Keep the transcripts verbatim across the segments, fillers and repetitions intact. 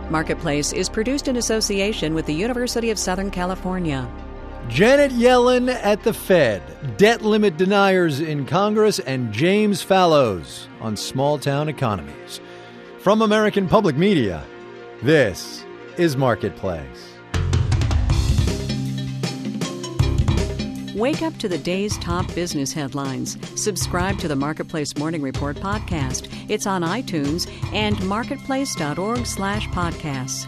Marketplace is produced in association with the University of Southern California. Janet Yellen at the Fed, debt limit deniers in Congress, and James Fallows on small-town economies. From American Public Media, this is Marketplace. Wake up to the day's top business headlines. Subscribe to the Marketplace Morning Report podcast. It's on iTunes and marketplace.org slash podcasts.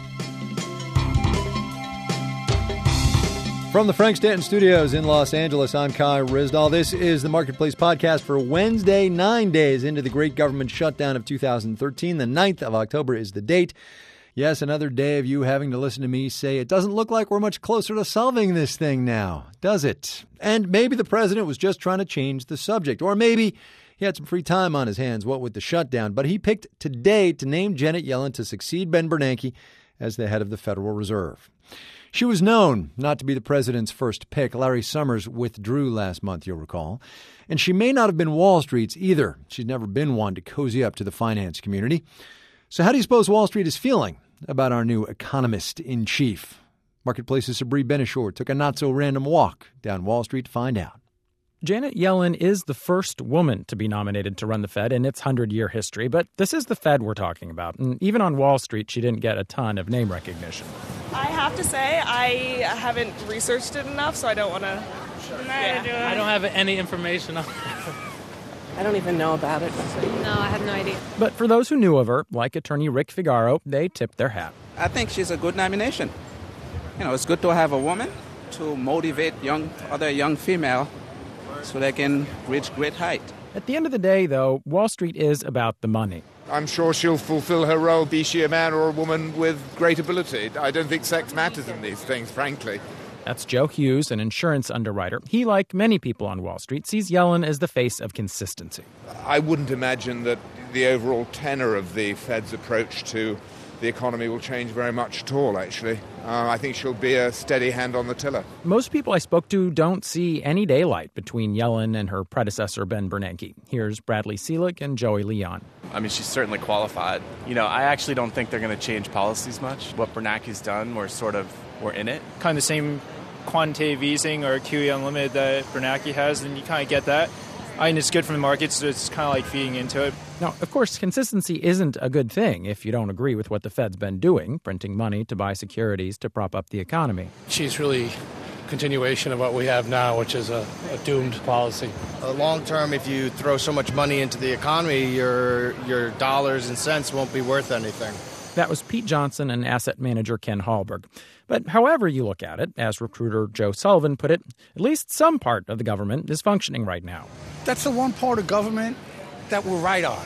From the Frank Stanton Studios in Los Angeles, I'm Kai Ryssdal. This is the Marketplace podcast for Wednesday, nine days into the great government shutdown of two thousand thirteen. The ninth of October is the date. Yes, another day of you having to listen to me say it doesn't look like we're much closer to solving this thing now, does it? And maybe the president was just trying to change the subject, or maybe he had some free time on his hands, what with the shutdown. But he picked today to name Janet Yellen to succeed Ben Bernanke as the head of the Federal Reserve. She was known not to be the president's first pick. Larry Summers withdrew last month, you'll recall. And she may not have been Wall Street's either. She's never been one to cozy up to the finance community. So how do you suppose Wall Street is feeling about our new economist-in-chief? Marketplace's Sabri Benishore took a not-so-random walk down Wall Street to find out. Janet Yellen is the first woman to be nominated to run the Fed in its hundred-year history, but this is the Fed we're talking about. And even on Wall Street, she didn't get a ton of name recognition. I have to say, I haven't researched it enough, so I don't want to... Yeah. I don't have any information on it. I don't even know about it. No, I have no idea. But for those who knew of her, like attorney Rick Figaro, they tipped their hat. I think she's a good nomination. You know, it's good to have a woman to motivate young other young female so they can reach great height. At the end of the day, though, Wall Street is about the money. I'm sure she'll fulfill her role, be she a man or a woman with great ability. I don't think sex matters in these things, frankly. That's Joe Hughes, an insurance underwriter. He, like many people on Wall Street, sees Yellen as the face of consistency. I wouldn't imagine that the overall tenor of the Fed's approach to the economy will change very much at all, actually. Uh, I think she'll be a steady hand on the tiller. Most people I spoke to don't see any daylight between Yellen and her predecessor, Ben Bernanke. Here's Bradley Seelig and Joey Leon. I mean, she's certainly qualified. You know, I actually don't think they're going to change policies much. What Bernanke's done, we're sort of, we're in it. Kind of the same quantitative easing or Q E Unlimited that Bernanke has, and you kind of get that. I mean, it's good for the markets, so it's kind of like feeding into it. Now, of course, consistency isn't a good thing if you don't agree with what the Fed's been doing, printing money to buy securities to prop up the economy. She's really a continuation of what we have now, which is a, a doomed policy. Uh, long term, if you throw so much money into the economy, your your dollars and cents won't be worth anything. That was Pete Johnson and asset manager Ken Hallberg. But however you look at it, as recruiter Joe Sullivan put it, at least some part of the government is functioning right now. That's the one part of government that we're right on.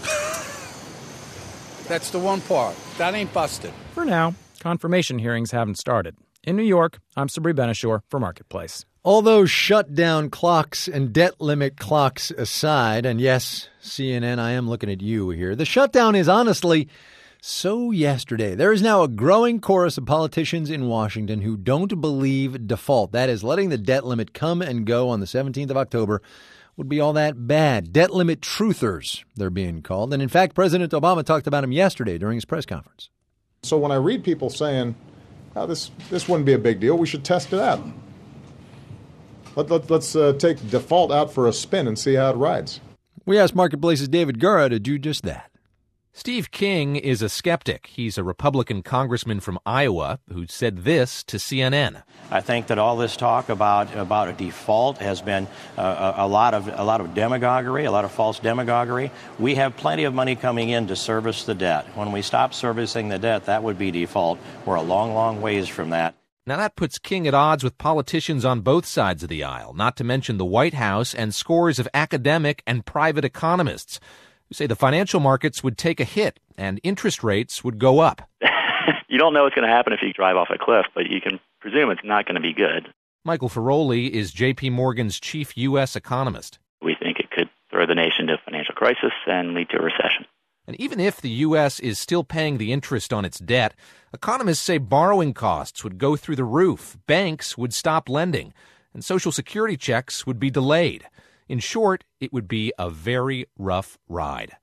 That's the one part. That ain't busted. For now, confirmation hearings haven't started. In New York, I'm Sabri Benishore for Marketplace. All those shutdown clocks and debt limit clocks aside, and yes, C N N, I am looking at you here, the shutdown is honestly so yesterday. There is now a growing chorus of politicians in Washington who don't believe default, that is, letting the debt limit come and go on the seventeenth of October, would be all that bad. Debt limit truthers, they're being called. And in fact, President Obama talked about them yesterday during his press conference. So when I read people saying, oh, this this wouldn't be a big deal, we should test it out. Let, let, let's uh, take default out for a spin and see how it rides. We asked Marketplace's David Gura to do just that. Steve King is a skeptic. He's a Republican congressman from Iowa who said this to C N N. I think that all this talk about about a default has been uh, a, a lot of a lot of demagoguery, a lot of false demagoguery. We have plenty of money coming in to service the debt. When we stop servicing the debt, that would be default. We're a long, long ways from that. Now that puts King at odds with politicians on both sides of the aisle, not to mention the White House and scores of academic and private economists who say the financial markets would take a hit and interest rates would go up. You don't know what's going to happen if you drive off a cliff, but you can presume it's not going to be good. Michael Ferroli is J P. Morgan's chief U S economist. We think it could throw the nation into a financial crisis and lead to a recession. And even if the U S is still paying the interest on its debt, economists say borrowing costs would go through the roof, banks would stop lending, and Social Security checks would be delayed. In short, it would be a very rough ride.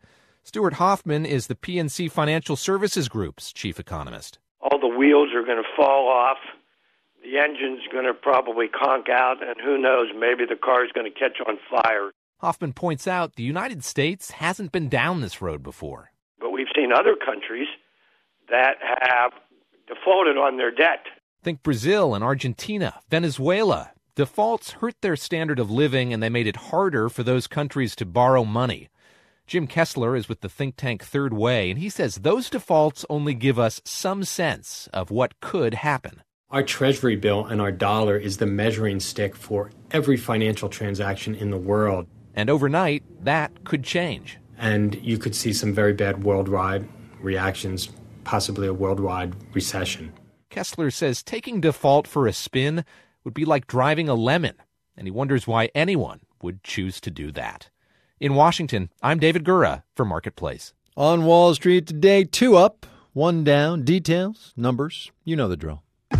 Stuart Hoffman is the P N C Financial Services Group's chief economist. All the wheels are going to fall off. The engine's going to probably conk out, and who knows, maybe the car's going to catch on fire. Hoffman points out the United States hasn't been down this road before. But we've seen other countries that have defaulted on their debt. Think Brazil and Argentina, Venezuela. Defaults hurt their standard of living, and they made it harder for those countries to borrow money. Jim Kessler is with the think tank Third Way, and he says those defaults only give us some sense of what could happen. Our Treasury bill and our dollar is the measuring stick for every financial transaction in the world. And overnight, that could change. And you could see some very bad worldwide reactions, possibly a worldwide recession. Kessler says taking default for a spin would be like driving a lemon, and he wonders why anyone would choose to do that. In Washington, I'm David Gura for Marketplace. On Wall Street today, two up, one down. Details, numbers, you know the drill.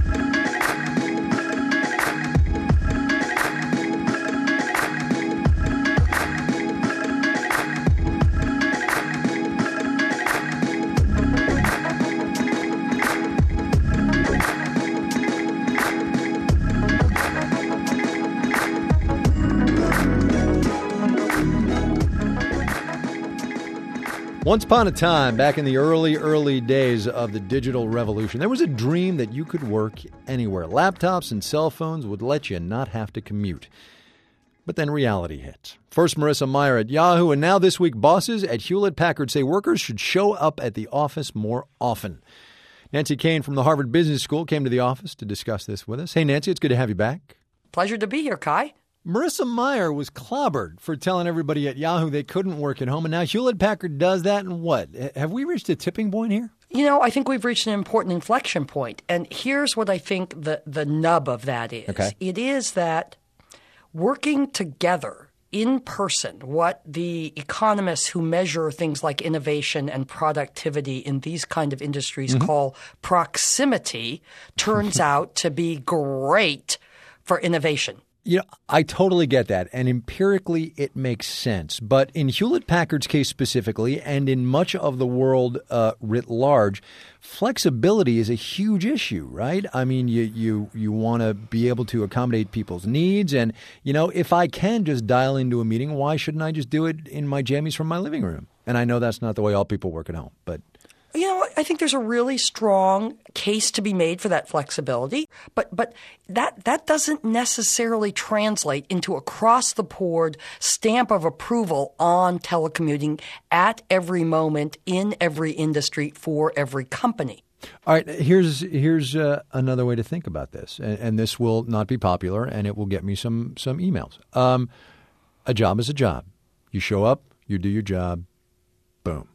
Once upon a time, back in the early, early days of the digital revolution, there was a dream that you could work anywhere. Laptops and cell phones would let you not have to commute. But then reality hit. First, Marissa Mayer at Yahoo, and now this week, bosses at Hewlett-Packard say workers should show up at the office more often. Nancy Kane from the Harvard Business School came to the office to discuss this with us. Hey, Nancy, it's good to have you back. Pleasure to be here, Kai. Marissa Mayer was clobbered for telling everybody at Yahoo they couldn't work at home, and now Hewlett-Packard does that, and what? Have we reached a tipping point here? You know, I think we've reached an important inflection point, and here's what I think the, the nub of that is. Okay. It is that working together in person, what the economists who measure things like innovation and productivity in these kind of industries mm-hmm. call proximity, turns out to be great for innovation. You know, I totally get that, and empirically it makes sense. But in Hewlett-Packard's case specifically, and in much of the world uh, writ large, flexibility is a huge issue, right? I mean, you you you want to be able to accommodate people's needs, and, you know, if I can just dial into a meeting, why shouldn't I just do it in my jammies from my living room? And I know that's not the way all people work at home, but... You know, I think there's a really strong case to be made for that flexibility, but but that that doesn't necessarily translate into across-the-board stamp of approval on telecommuting at every moment in every industry for every company. All right, here's here's uh, another way to think about this, and, and this will not be popular, and it will get me some some emails. Um, a job is a job. You show up, you do your job, boom.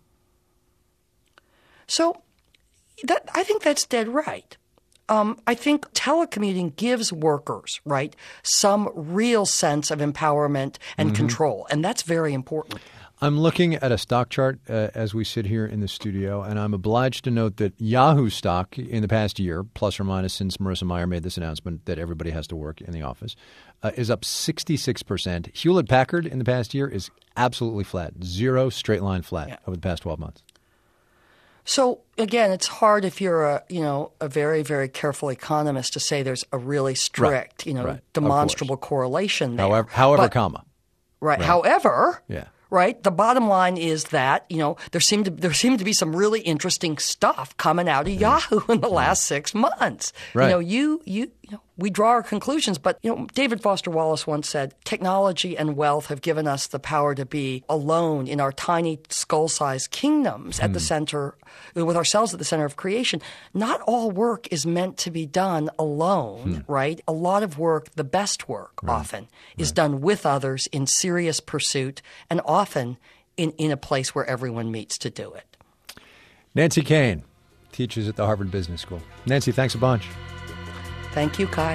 So that I think that's dead right. Um, I think telecommuting gives workers, right, some real sense of empowerment and mm-hmm. control, and that's very important. I'm looking at a stock chart uh, as we sit here in the studio, and I'm obliged to note that Yahoo stock in the past year, plus or minus since Marissa Mayer made this announcement that everybody has to work in the office, uh, is up sixty-six percent. Hewlett-Packard in the past year is absolutely flat, zero straight line flat yeah. over the past twelve months. So, again, it's hard if you're a, you know, a very, very careful economist to say there's a really strict, right. you know, right. demonstrable correlation there. However, however but, comma. Right. right. However, yeah. right, the bottom line is that, you know, there seemed to there seemed to be some really interesting stuff coming out of yeah. Yahoo in the last six months. Right. You know, you you you know, we draw our conclusions, but, you know, David Foster Wallace once said, technology and wealth have given us the power to be alone in our tiny skull-sized kingdoms at mm. the center, with ourselves at the center of creation. Not all work is meant to be done alone, mm. right? A lot of work, the best work right. often, is right. done with others in serious pursuit and often in, in a place where everyone meets to do it. Nancy Kane teaches at the Harvard Business School. Nancy, thanks a bunch. Thank you, Kai.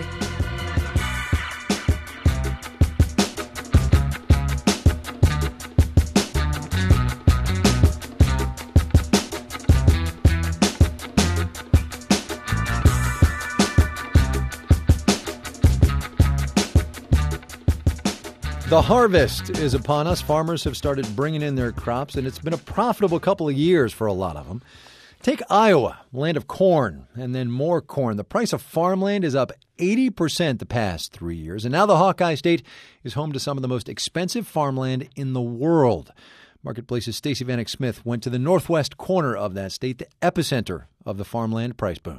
The harvest is upon us. Farmers have started bringing in their crops, and it's been a profitable couple of years for a lot of them. Take Iowa, land of corn, and then more corn. The price of farmland is up eighty percent the past three years, and now the Hawkeye State is home to some of the most expensive farmland in the world. Marketplace's Stacey Vanek Smith went to the northwest corner of that state, the epicenter of the farmland price boom.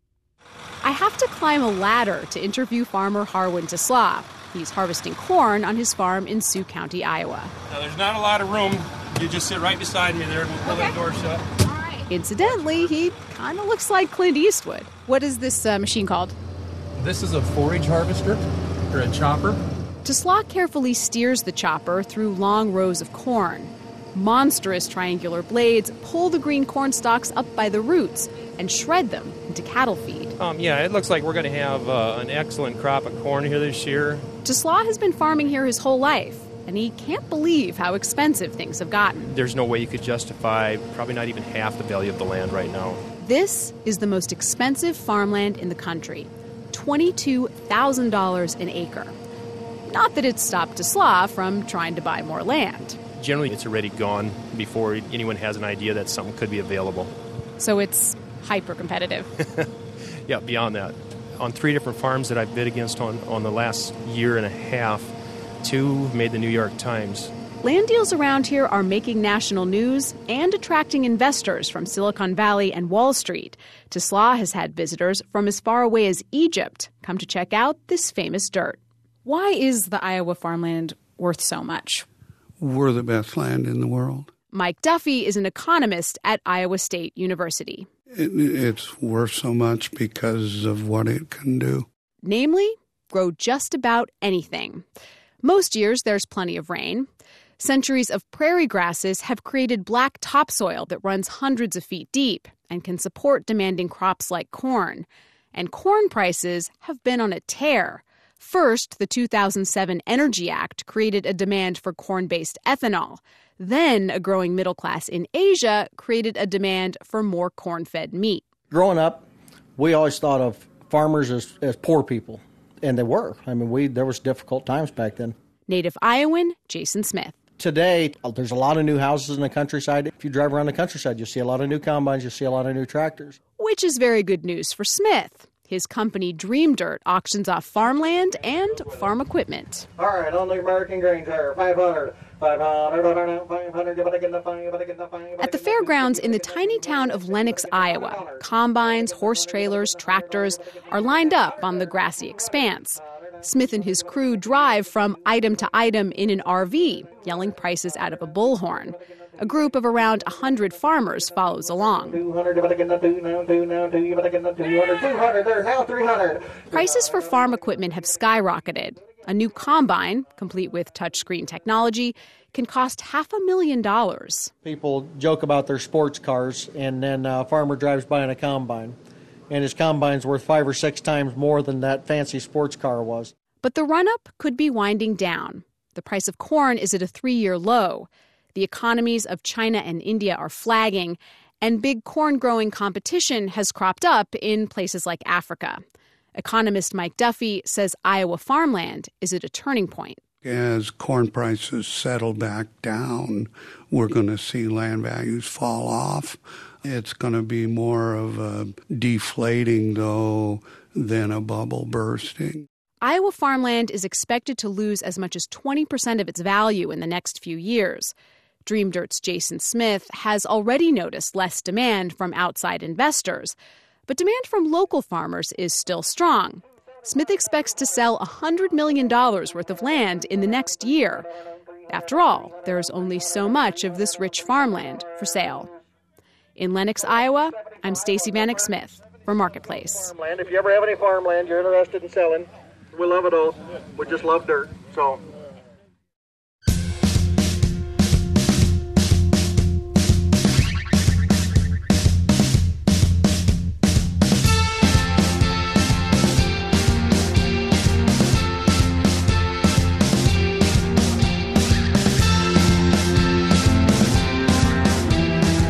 I have to climb a ladder to interview farmer Harwin Tesla. He's harvesting corn on his farm in Sioux County, Iowa. Now, there's not a lot of room. You just sit right beside me there and we'll pull okay. that door shut. Incidentally, he kind of looks like Clint Eastwood. What is this uh, machine called? This is a forage harvester, or a chopper. Tesla carefully steers the chopper through long rows of corn. Monstrous triangular blades pull the green corn stalks up by the roots and shred them into cattle feed. Um, yeah, it looks like we're going to have uh, an excellent crop of corn here this year. Tesla has been farming here his whole life, and he can't believe how expensive things have gotten. There's no way you could justify probably not even half the value of the land right now. This is the most expensive farmland in the country, twenty-two thousand dollars an acre. Not that it stopped Tesla from trying to buy more land. Generally, it's already gone before anyone has an idea that something could be available. So it's hyper-competitive. Yeah, beyond that. On three different farms that I've bid against on, on the last year and a half, two made the New York Times. Land deals around here are making national news and attracting investors from Silicon Valley and Wall Street. Tesla has had visitors from as far away as Egypt come to check out this famous dirt. Why is the Iowa farmland worth so much? We're the best land in the world. Mike Duffy is an economist at Iowa State University. It, it's worth so much because of what it can do. Namely, grow just about anything. Most years, there's plenty of rain. Centuries of prairie grasses have created black topsoil that runs hundreds of feet deep and can support demanding crops like corn. And corn prices have been on a tear. First, the two thousand seven Energy Act created a demand for corn-based ethanol. Then, a growing middle class in Asia created a demand for more corn-fed meat. Growing up, we always thought of farmers as, as poor people, and they were. I mean, we there was difficult times back then. Native Iowan Jason Smith. Today, there's a lot of new houses in the countryside. If you drive around the countryside, you'll see a lot of new combines, you'll see a lot of new tractors. Which is very good news for Smith. His company Dream Dirt auctions off farmland and farm equipment. All right, on the American grain tire, five hundred. At the fairgrounds in the tiny town of Lenox, Iowa, combines, horse trailers, tractors are lined up on the grassy expanse. Smith and his crew drive from item to item in an R V, yelling prices out of a bullhorn. A group of around one hundred farmers follows along. Prices for farm equipment have skyrocketed. A new combine, complete with touchscreen technology, can cost half a million dollars. People joke about their sports cars, and then a farmer drives by in a combine, and his combine's worth five or six times more than that fancy sports car was. But the run-up could be winding down. The price of corn is at a three-year low. The economies of China and India are flagging, and big corn-growing competition has cropped up in places like Africa. Economist Mike Duffy says Iowa farmland is at a turning point. As corn prices settle back down, we're going to see land values fall off. It's going to be more of a deflating, though, than a bubble bursting. Iowa farmland is expected to lose as much as twenty percent of its value in the next few years. Dream Dirt's Jason Smith has already noticed less demand from outside investors, but demand from local farmers is still strong. Smith expects to sell one hundred million dollars worth of land in the next year. After all, there is only so much of this rich farmland for sale. In Lenox, Iowa, I'm Stacey Vanek Smith for Marketplace. If you ever have any farmland you're interested in selling, we love it all. We just love dirt, so...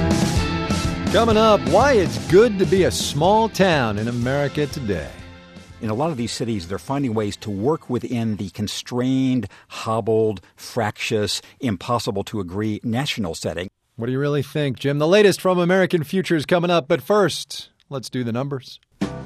Coming up, why it's good to be a small town in America today. in a lot of these cities, they're finding ways to work within the constrained, hobbled, fractious, impossible to agree national setting. What do you really think, Jim? The latest from American Futures coming up. But first, let's do the numbers.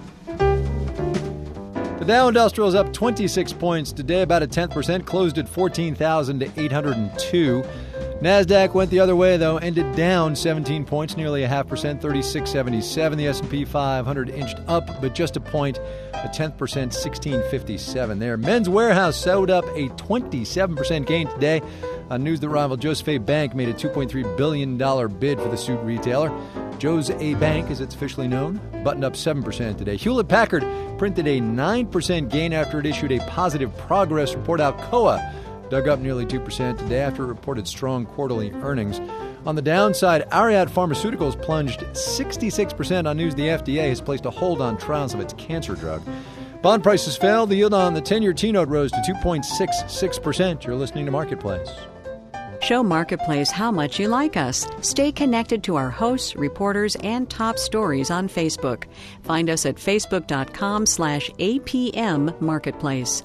The Dow Industrial is up twenty-six points today, about a tenth percent, closed at fourteen thousand eight hundred two. NASDAQ went the other way, though, ended down seventeen points, nearly a half percent, thirty-six seventy-seven. The S and P five hundred inched up, but just a point, a tenth percent, sixteen fifty-seven there. Men's Warehouse sewed up a twenty-seven percent gain today on news that rival Joseph A. Bank made a two point three billion dollars bid for the suit retailer. Joseph A. Bank, as it's officially known, buttoned up seven percent today. Hewlett-Packard printed a nine percent gain after it issued a positive progress report. Alcoa dug up nearly two percent today after it reported strong quarterly earnings. On the downside, Ariad Pharmaceuticals plunged sixty-six percent on news the F D A has placed a hold on trials of its cancer drug. Bond prices fell. The yield on the ten-year T-note rose to two point six six percent. You're listening to Marketplace. Show Marketplace how much you like us. Stay connected to our hosts, reporters, and top stories on Facebook. Find us at facebook.com slash APM Marketplace.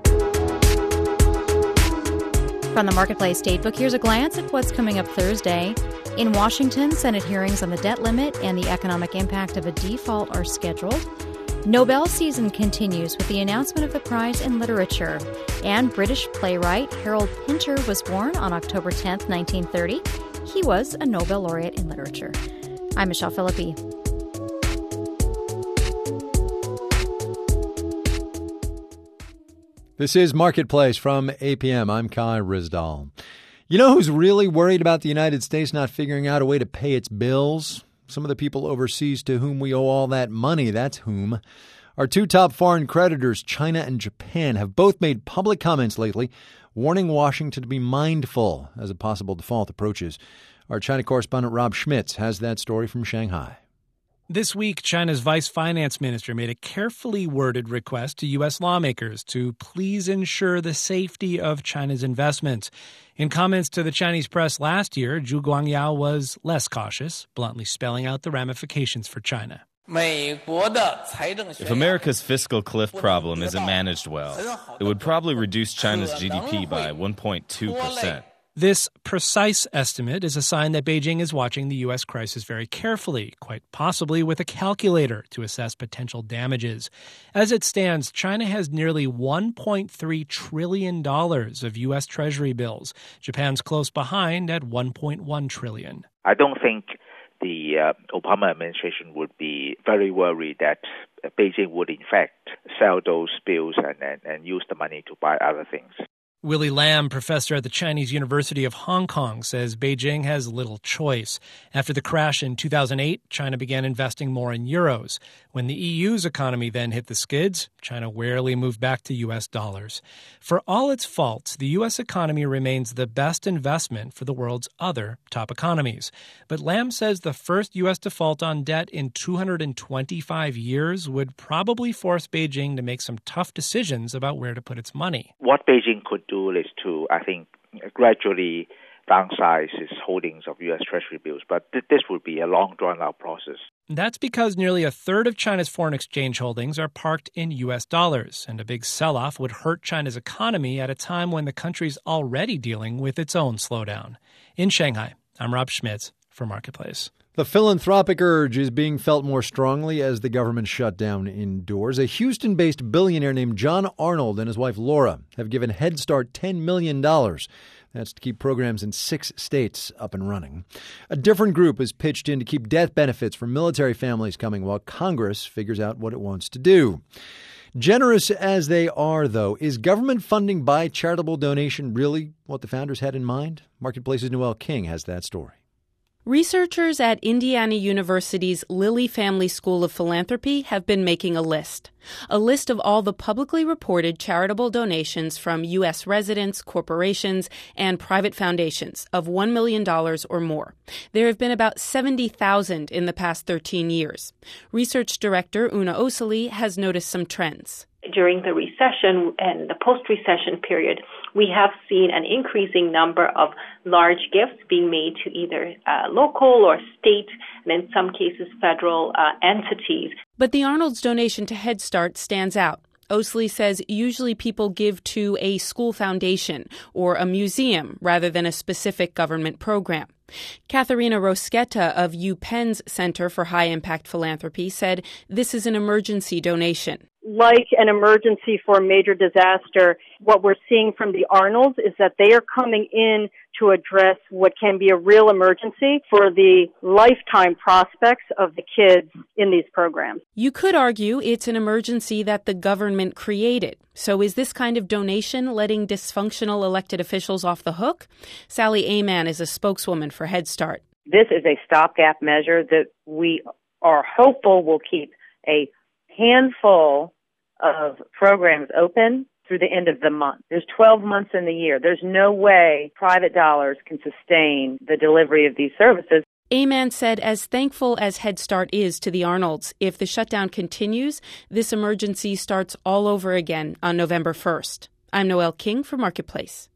From the Marketplace Datebook, here's a glance at what's coming up Thursday. In Washington, Senate hearings on the debt limit and the economic impact of a default are scheduled. Nobel season continues with the announcement of the prize in literature. And British playwright Harold Pinter was born on October tenth, nineteen thirty. He was a Nobel laureate in literature. I'm Michelle Philippi. This is Marketplace from A P M. I'm Kai Ryssdal. You know who's really worried about the United States not figuring out a way to pay its bills? Some of the people overseas to whom we owe all that money, that's whom. Our two top foreign creditors, China and Japan, have both made public comments lately warning Washington to be mindful as a possible default approaches. Our China correspondent Rob Schmitz has that story from Shanghai. This week, China's vice finance minister made a carefully worded request to U S lawmakers to please ensure the safety of China's investments. In comments to the Chinese press last year, Zhu Guangyao was less cautious, bluntly spelling out the ramifications for China. If America's fiscal cliff problem isn't managed well, it would probably reduce China's G D P by one point two percent. This precise estimate is a sign that Beijing is watching the U S crisis very carefully, quite possibly with a calculator to assess potential damages. As it stands, China has nearly one point three trillion dollars of U S Treasury bills. Japan's close behind at one point one trillion dollars. I don't think the uh, Obama administration would be very worried that Beijing would in fact sell those bills and, and, and use the money to buy other things. Willie Lam, professor at the Chinese University of Hong Kong, says Beijing has little choice. After the crash in two thousand eight, China began investing more in euros. When the E U's economy then hit the skids, China warily moved back to U S dollars. For all its faults, the U S economy remains the best investment for the world's other top economies. But Lam says the first U S default on debt in two hundred twenty-five years would probably force Beijing to make some tough decisions about where to put its money. What Beijing could do is to, I think, gradually downsize its holdings of U S Treasury bills. But th- this would be a long, drawn-out process. That's because nearly a third of China's foreign exchange holdings are parked in U S dollars, and a big sell-off would hurt China's economy at a time when the country's already dealing with its own slowdown. In Shanghai, I'm Rob Schmitz for Marketplace. The philanthropic urge is being felt more strongly as the government shutdown endures. A Houston-based billionaire named John Arnold and his wife Laura have given Head Start ten million dollars. That's to keep programs in six states up and running. A different group has pitched in to keep death benefits for military families coming while Congress figures out what it wants to do. Generous as they are, though, is government funding by charitable donation really what the founders had in mind? Marketplace's Noel King has that story. Researchers at Indiana University's Lilly Family School of Philanthropy have been making a list. A list of all the publicly reported charitable donations from U S residents, corporations, and private foundations of one million dollars or more. There have been about seventy thousand in the past thirteen years. Research director Una Osili has noticed some trends. During the recession and the post-recession period, we have seen an increasing number of large gifts being made to either uh, local or state, and in some cases federal uh, entities. But the Arnold's donation to Head Start stands out. Osley says usually people give to a school foundation or a museum rather than a specific government program. Katharina Roschetta of UPenn's Center for High Impact Philanthropy said this is an emergency donation. Like an emergency for a major disaster, what we're seeing from the Arnolds is that they are coming in to address what can be a real emergency for the lifetime prospects of the kids in these programs. You could argue it's an emergency that the government created. So is this kind of donation letting dysfunctional elected officials off the hook? Sally Aman is a spokeswoman for Head Start. This is a stopgap measure that we are hopeful will keep a handful of programs open through the end of the month. There's twelve months in the year. There's no way private dollars can sustain the delivery of these services. Aman said as thankful as Head Start is to the Arnolds, if the shutdown continues, this emergency starts all over again on November first. I'm Noelle King for Marketplace.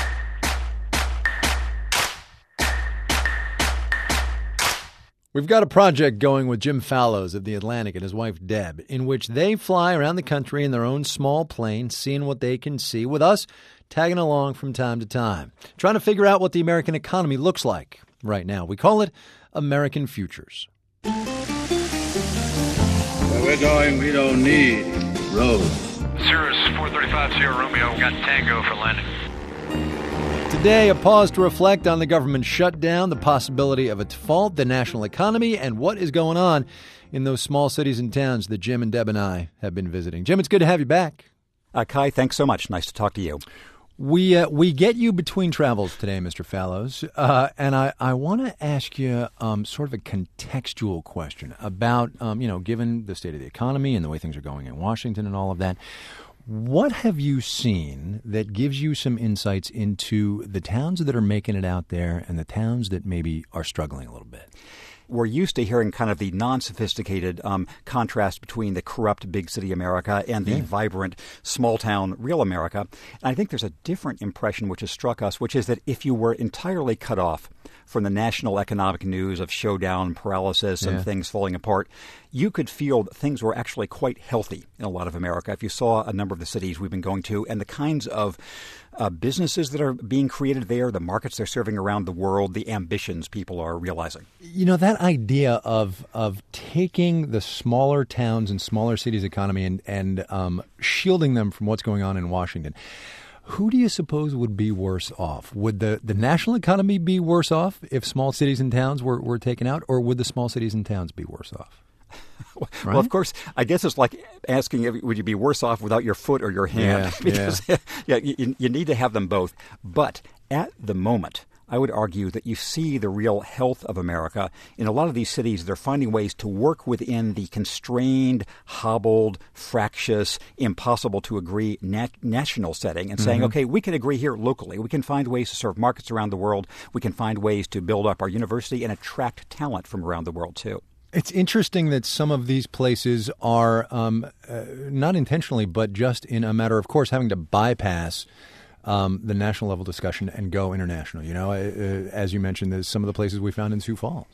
We've got a project going with Jim Fallows of The Atlantic and his wife Deb, in which they fly around the country in their own small plane, seeing what they can see, with us tagging along from time to time, trying to figure out what the American economy looks like right now. We call it American Futures. Where we're going, we don't need roads. Cirrus four thirty-five Sierra Romeo, got Tango for landing. Today, a pause to reflect on the government shutdown, the possibility of a default, the national economy, and what is going on in those small cities and towns that Jim and Deb and I have been visiting. Jim, it's good to have you back. Uh, Kai, thanks so much. Nice to talk to you. We uh, we get you between travels today, Mister Fallows, uh, and I, I want to ask you um, sort of a contextual question about, um, you know, given the state of the economy and the way things are going in Washington and all of that. What have you seen that gives you some insights into the towns that are making it out there and the towns that maybe are struggling a little bit? We're used to hearing kind of the non-sophisticated um, contrast between the corrupt big city America and the yeah. vibrant small-town real America. And I think there's a different impression which has struck us, which is that if you were entirely cut off from the national economic news of showdown paralysis and yeah. things falling apart, you could feel that things were actually quite healthy in a lot of America. If you saw a number of the cities we've been going to and the kinds of uh, businesses that are being created there, the markets they're serving around the world, the ambitions people are realizing. You know, that idea of of taking the smaller towns and smaller cities' economy and, and um, shielding them from what's going on in Washington. Who do you suppose would be worse off? Would the, the national economy be worse off if small cities and towns were, were taken out, or would the small cities and towns be worse off? Well, right? of course, I guess it's like asking, if, would you be worse off without your foot or your hand? Yeah, because yeah. yeah, you, you need to have them both. But at the moment, I would argue that you see the real health of America. In a lot of these cities, they're finding ways to work within the constrained, hobbled, fractious, impossible to agree nat- national setting and saying, mm-hmm. okay, we can agree here locally. We can find ways to serve markets around the world. We can find ways to build up our university and attract talent from around the world, too. It's interesting that some of these places are, um, uh, not intentionally, but just in a matter of course, having to bypass Um, the national level discussion and go international. You know, uh, as you mentioned, there's some of the places we found in Sioux Falls.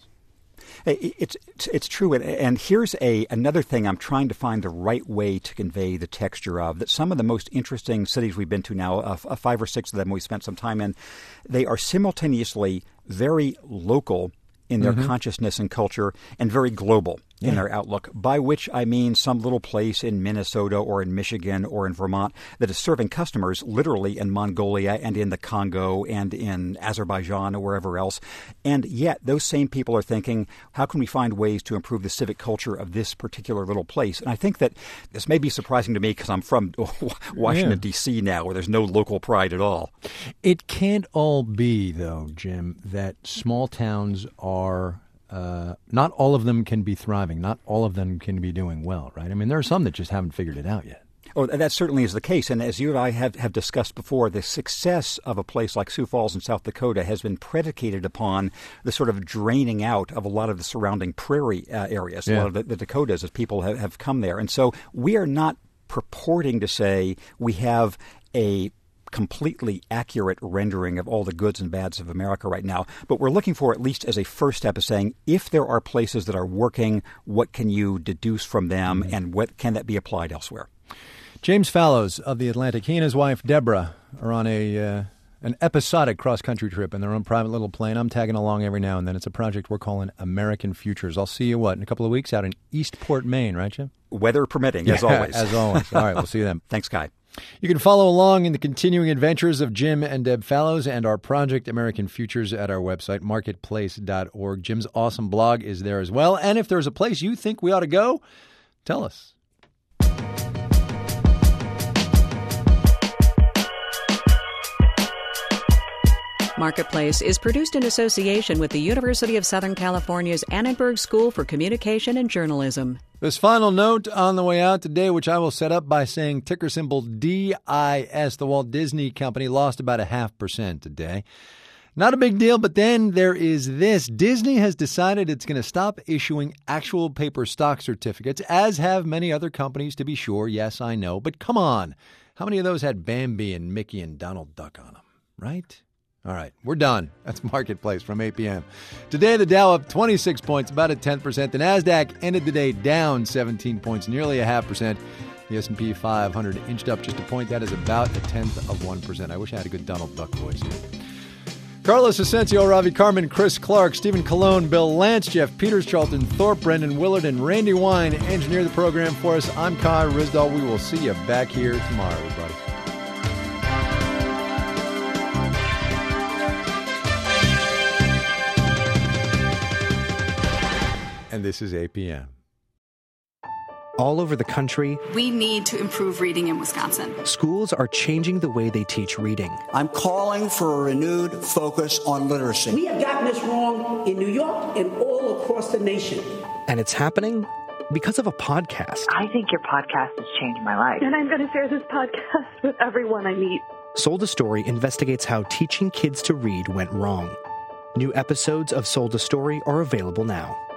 It's it's, it's true, and, and here's a another thing I'm trying to find the right way to convey the texture of. That some of the most interesting cities we've been to now, uh, uh, five or six of them we spent some time in, they are simultaneously very local in their mm-hmm. consciousness and culture and very global in yeah. their outlook, by which I mean some little place in Minnesota or in Michigan or in Vermont that is serving customers literally in Mongolia and in the Congo and in Azerbaijan or wherever else. And yet those same people are thinking, how can we find ways to improve the civic culture of this particular little place? And I think that this may be surprising to me because I'm from Washington, yeah. D C now, where there's no local pride at all. It can't all be, though, Jim, that small towns are Uh, not all of them can be thriving. Not all of them can be doing well, right? I mean, there are some that just haven't figured it out yet. Oh, that certainly is the case. And as you and I have, have discussed before, the success of a place like Sioux Falls in South Dakota has been predicated upon the sort of draining out of a lot of the surrounding prairie uh, areas, yeah. a lot of the, the Dakotas as people have, have come there. And so we are not purporting to say we have a completely accurate rendering of all the goods and bads of America right now. But we're looking for, at least as a first step, of saying, if there are places that are working, what can you deduce from them, mm-hmm. and what can that be applied elsewhere? James Fallows of The Atlantic, he and his wife, Deborah, are on a uh, an episodic cross-country trip in their own private little plane. I'm tagging along every now and then. It's a project we're calling American Futures. I'll see you, what, in a couple of weeks out in Eastport, Maine, right, Jim? Weather permitting, yeah, as always. As always. All right, we'll see you then. Thanks, Kai. You can follow along in the continuing adventures of Jim and Deb Fallows and our project American Futures at our website, marketplace dot org. Jim's awesome blog is there as well. And if there's a place you think we ought to go, tell us. Marketplace is produced in association with the University of Southern California's Annenberg School for Communication and Journalism. This final note on the way out today, which I will set up by saying ticker symbol D I S. The Walt Disney Company lost about a half percent today. Not a big deal, but then there is this. Disney has decided it's going to stop issuing actual paper stock certificates, as have many other companies, to be sure. Yes, I know. But come on. How many of those had Bambi and Mickey and Donald Duck on them, right? All right, we're done. That's Marketplace from eight p.m. Today, the Dow up twenty-six points, about a tenth percent. The NASDAQ ended the day down seventeen points, nearly a half percent. The S and P five hundred inched up just a point. That is about a tenth of one percent. I wish I had a good Donald Duck voice here. Carlos Asensio, Ravi Carmen, Chris Clark, Stephen Colon, Bill Lance, Jeff Peters, Charlton Thorpe, Brendan Willard, and Randy Wine engineer the program for us. I'm Kai Ryssdal. We will see you back here tomorrow, everybody. And this is eight p.m. All over the country, we need to improve reading in Wisconsin. Schools are changing the way they teach reading. I'm calling for a renewed focus on literacy. We have gotten this wrong in New York and all across the nation. And it's happening because of a podcast. I think your podcast has changed my life. And I'm going to share this podcast with everyone I meet. Sold a Story investigates how teaching kids to read went wrong. New episodes of Sold a Story are available now.